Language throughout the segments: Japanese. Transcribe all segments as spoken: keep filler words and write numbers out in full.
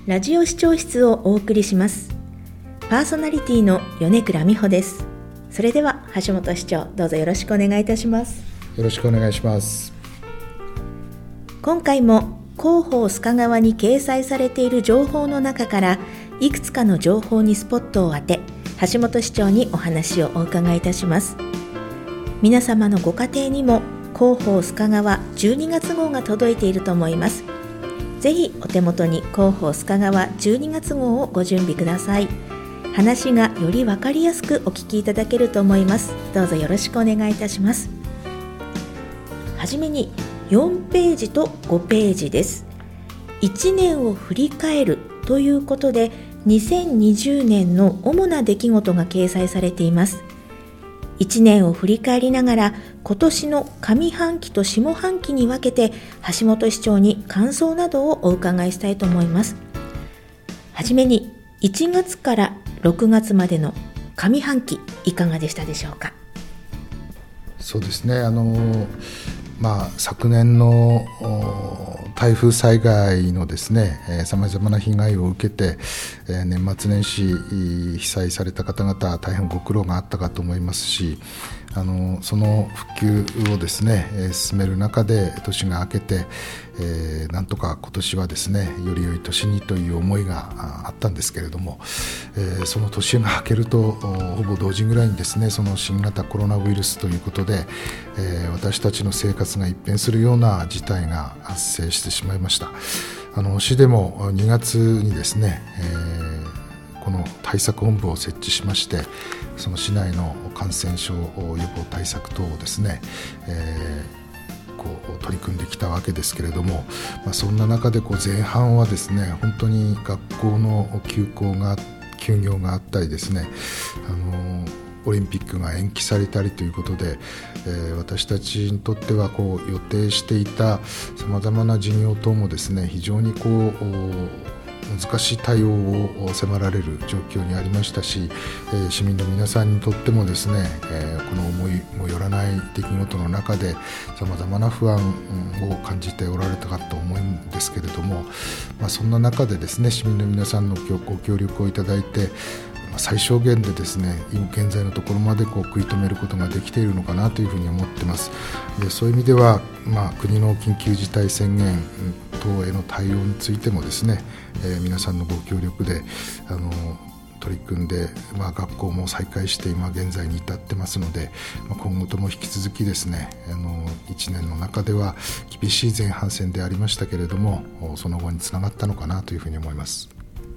ラジオ視聴室をお送りします。パーソナリティの米倉美穂です。それでは橋本市長、どうぞよろしくお願いいたします。 よろしくお願いします。 今回も広報須賀川に掲載されている情報の中からいくつかの情報にスポットを当て、橋本市長にお話をお伺いいたします。皆様のご家庭にも広報須賀川じゅうにがつ号が届いていると思います。ぜひお手元に広報須賀川じゅうにがつ号をご準備ください。話がより分かりやすくお聞きいただけると思います。どうぞよろしくお願いいたします。はじめによんページとごページです。いちねんを振り返るということで、にせんにじゅうねんの主な出来事が掲載されています。いちねんを振り返りながら、今年の上半期と下半期に分けて橋本市長に感想などをお伺いしたいと思います。はじめにいちがつからろくがつまでの上半期、いかがでしたでしょうか。 そうですね、あのまあ、昨年の台風災害のですね、さまざまな被害を受けて、えー、年末年始被災された方々大変ご苦労があったかと思いますし、あのその復旧をですね、えー、進める中で年が明けて、えー、なんとか今年はですねより良い年にという思いがあったんですけれども、えー、その年が明けるとほぼ同時ぐらいにですねその新型コロナウイルスということで、えー、私たちの生活が一変するような事態が発生してしまいました。あの市でもにがつにですね、えーこの対策本部を設置しまして、その市内の感染症予防対策等をですね、えー、こう取り組んできたわけですけれども、まあ、そんな中でこう前半はですね本当に学校の休校が休業があったりですね、あのオリンピックが延期されたりということで、えー、私たちにとってはこう予定していたさまざまな事業等もですね非常にこう難しい対応を迫られる状況にありましたし、えー、市民の皆さんにとってもですね、えー、この思いもよらない出来事の中でさまざまな不安を感じておられたかと思うんですけれども、まあ、そんな中でですね市民の皆さんのご協力をいただいて最小限でですね現在のところまでこう食い止めることができているのかなというふうに思っています。でそういう意味では、まあ、国の緊急事態宣言等への対応についてもですね、えー、皆さんのご協力であの取り組んで、まあ、学校も再開して今現在に至ってますので、まあ、今後とも引き続きですねあのいちねんの中では厳しい前半戦でありましたけれどもその後につながったのかなというふうに思います。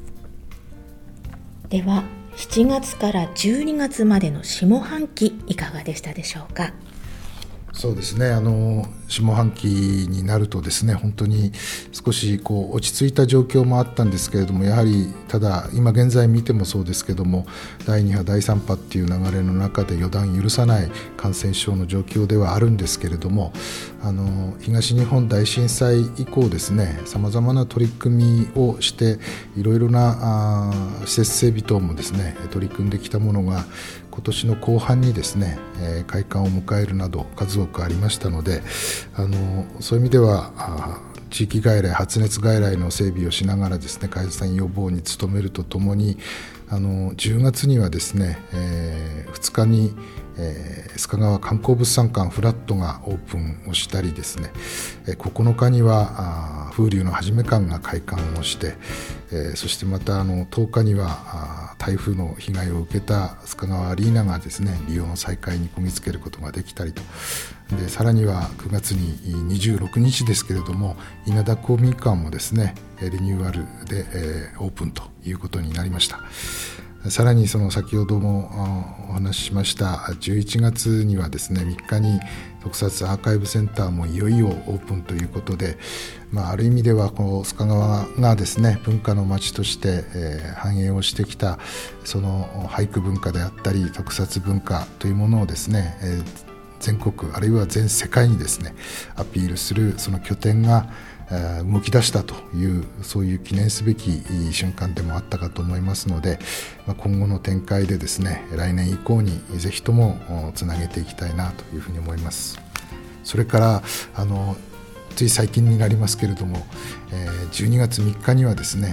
ではしちがつからじゅうにがつまでの下半期いかがでしたでしょうか。 そうですね、あの下半期になるとですね本当に少しこう落ち着いた状況もあったんですけれども、やはりただ今現在見てもそうですけどもだいに波だいさん波っていう流れの中で予断許さない感染症の状況ではあるんですけれども、あの東日本大震災以降ですねさまざまな取り組みをしていろいろなあ施設整備等もですね取り組んできたものが今年の後半にですね、えー、開館を迎えるなど数多くありましたので、あのそういう意味では地域外来発熱外来の整備をしながらですね感染予防に努めるとともに、あのじゅうがつにはですね、えー、ふつかに、えー、須賀川観光物産館フラットがオープンをしたりですね、えー、ここのかには風流のはじめ館が開館をして、えー、そしてまたあのとおかには台風の被害を受けた須賀川アリーナがですね利用の再開にこぎつけることができたりと、でさらにはくがつににじゅうろくにちですけれども稲田公民館もですねリニューアルで、えー、オープンということになりました。さらにその先ほどもお話ししましたじゅういちがつにはですねみっかに特撮アーカイブセンターもいよいよオープンということで、まあ、ある意味ではこの須賀川がですね文化の街として、えー、繁栄をしてきたその俳句文化であったり特撮文化というものをですね、えー、全国あるいは全世界にですねアピールするその拠点が動き出したというそういう記念すべき瞬間でもあったかと思いますので、今後の展開でですね来年以降にぜひともつなげていきたいなというふうに思います。それからあのつい最近になりますけれども、じゅうにがつみっかにはですね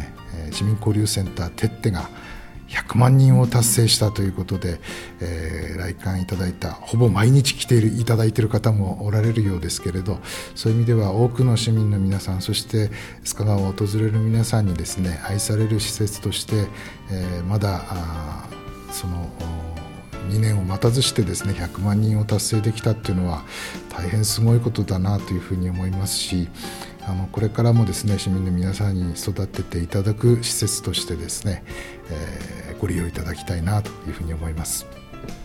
市民交流センターてってがひゃくまんにんを達成したということで、えー、来館いただいた、ほぼ毎日来ているいただいている方もおられるようですけれど、そういう意味では多くの市民の皆さん、そして須賀川を訪れる皆さんにですね、愛される施設として、えー、まだあそのにねんを待たずしてですねひゃくまんにんを達成できたっていうのは大変すごいことだなというふうに思いますし、あのこれからもですね市民の皆さんに育てていただく施設としてですね、えー、ご利用いただきたいなというふうに思います。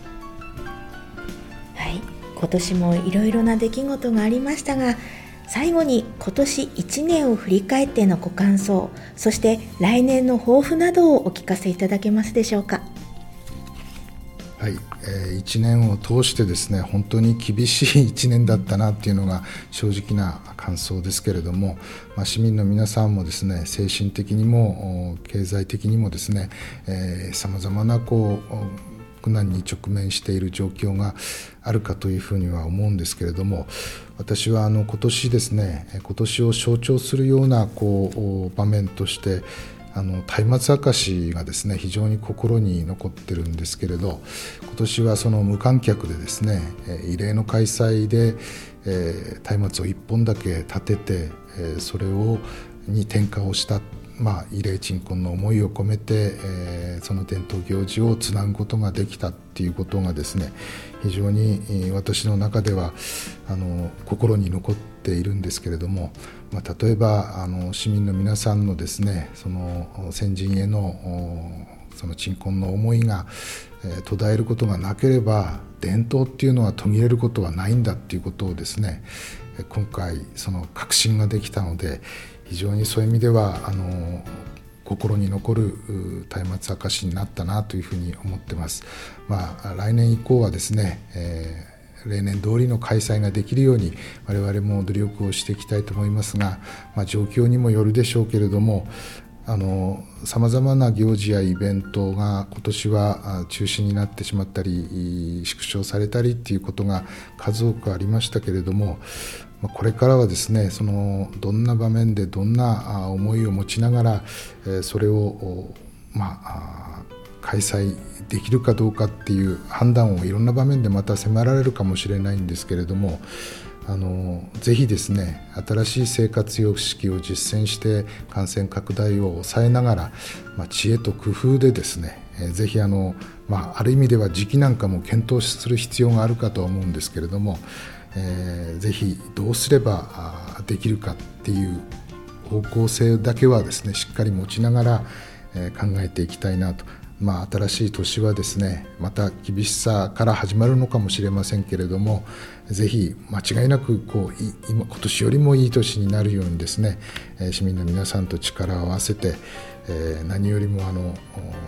はい、今年もいろいろな出来事がありましたが、最後に今年いちねんを振り返ってのご感想、そして来年の抱負などをお聞かせいただけますでしょうか。 はい、えー、いちねんを通してですね本当に厳しいいちねんだったなっていうのが正直な感想ですけれども、まあ、市民の皆さんもですね精神的にも経済的にもですねさまざまなこう苦難に直面している状況があるかというふうには思うんですけれども、私はあの今年ですね今年を象徴するようなこう場面としてあの松明明石がですね非常に心に残ってるんですけれど、今年はその無観客でですね異例の開催で松明をいっぽんだけ立てて、それをに点火をした、まあ、慰霊鎮魂の思いを込めて、えー、その伝統行事をつなぐことができたっていうことがですね非常に私の中ではあの心に残っているんですけれども、まあ、例えばあの市民の皆さんのですねその先人へのその鎮魂の思いが、えー、途絶えることがなければ伝統っていうのは途切れることはないんだっていうことをですね今回その確信ができたので、非常にそういう意味ではあの心に残る松明明石になったなというふうに思ってます。まあ、来年以降はですね、えー、例年通りの開催ができるように我々も努力をしていきたいと思いますが、まあ、状況にもよるでしょうけれども、さまざまな行事やイベントが今年は中止になってしまったり縮小されたりということが数多くありましたけれども、これからはですねそのどんな場面でどんな思いを持ちながらそれをまあ開催できるかどうかっていう判断をいろんな場面でまた迫られるかもしれないんですけれども、あのぜひですね新しい生活様式を実践して感染拡大を抑えながら、まあ、知恵と工夫でですね、えー、ぜひあの、まあ、ある意味では時期なんかも検討する必要があるかとは思うんですけれども、えー、ぜひどうすればできるかっていう方向性だけはですねしっかり持ちながら、えー、考えていきたいなと。まあ、新しい年はですねまた厳しさから始まるのかもしれませんけれども、ぜひ間違いなくこう今, 今年よりもいい年になるようにですね市民の皆さんと力を合わせて、えー、何よりもあの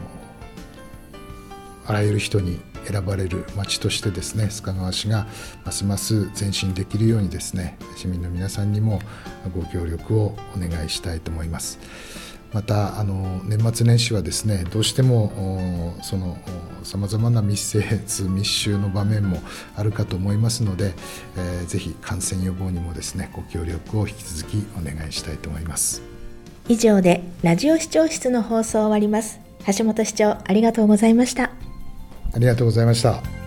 あらゆる人に選ばれる町としてですね須賀川市がますます前進できるようにですね市民の皆さんにもご協力をお願いしたいと思います。またあの年末年始はですねどうしてもそのさまざまな密接密集の場面もあるかと思いますので、えー、ぜひ感染予防にもですねご協力を引き続きお願いしたいと思います。 以上でラジオ視聴室の放送を終わります。橋本市長ありがとうございました。 ありがとうございました。